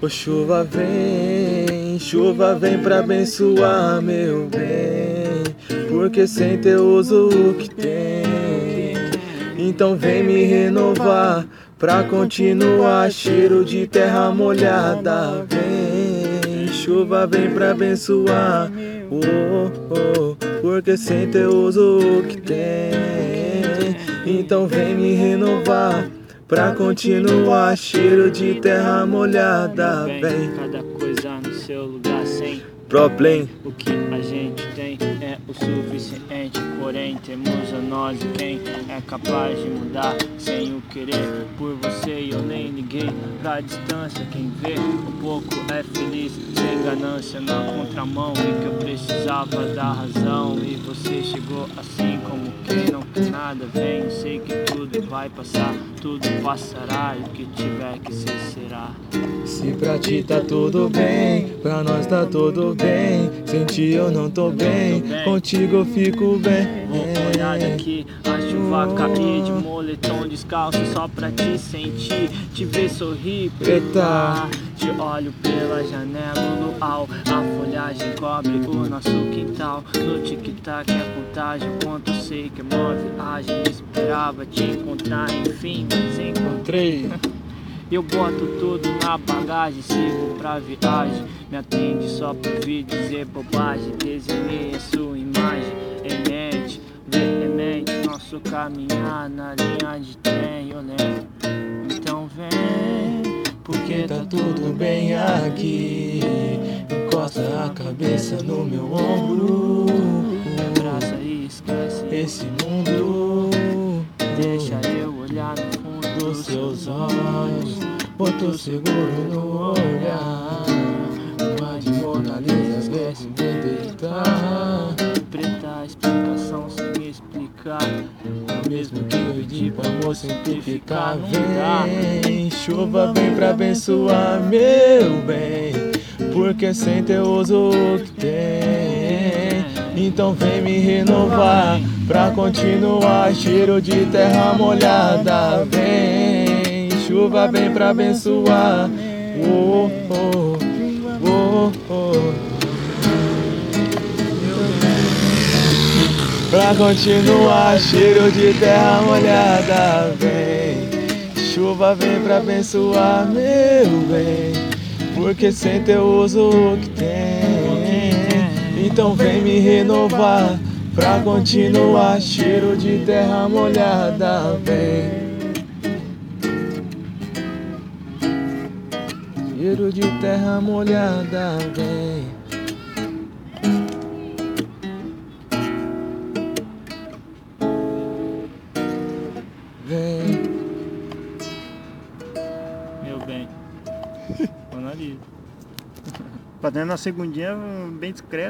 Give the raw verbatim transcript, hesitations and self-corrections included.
Ô chuva vem, chuva vem pra abençoar meu bem, porque sem teu uso o que tem. Então vem me renovar pra continuar, cheiro de terra molhada. Vem, chuva vem pra abençoar, oh, oh, porque sem teu uso o que tem. Então vem me renovar pra continuar, cheiro de terra molhada. Vem, cada coisa no seu lugar sem problema. O que a gente tem é o suficiente, porém temos a nós e quem é capaz de mudar sem o querer. Por você eu nem liguei pra distância, quem vê um pouco é feliz, sem ganância na contramão, e que eu precisava da razão, e você chegou assim como quem não quer nada. Vem, sei que tudo vai passar, tudo passará, e o que tiver que ser será. Se pra ti tá tudo bem, pra nós tá tudo bem, sem ti eu não tô bem, contigo eu fico bem. Vou olhar daqui, a chuva cair de moletom descalço só pra te sentir, te ver sorrir, preta. Te olho pela janela, o luau, a folhagem cobre o nosso quintal. No tic-tac a contagem, quanto eu sei que é uma viagem. Esperava te encontrar, enfim, mas encontrei. Eu boto tudo na bagagem, sigo pra viagem. Me atende só pra ouvir dizer bobagem. Desenhei a sua imagem em mente, veemente. Nosso caminhar na linha de trem, eu lembro. Então vem, porque tá tudo bem aqui. Encosta a cabeça no meu ombro, abraça e esquece esse mundo. Deixa eu olhar no fundo dos seus olhos, boto seguro no olhar. Uma de Mona Lisa, esquece de deitar. Preta, explicação sem me explicar. É o mesmo que eu pedi pra amor simplificar. Vem, chuva vem pra abençoar meu bem, porque sem teu uso o que tem. Então vem me renovar pra continuar, cheiro de terra molhada. Vem, chuva vem pra abençoar, oh, oh, oh, oh. Pra continuar, cheiro de terra molhada. Vem, chuva vem pra abençoar meu bem, porque sem teu uso o que tem. Então vem me renovar pra continuar, cheiro de terra molhada. Vem, cheiro de terra molhada. Vem, vem, meu bem. Mona Lisa. Fazendo a segundinha bem discreto.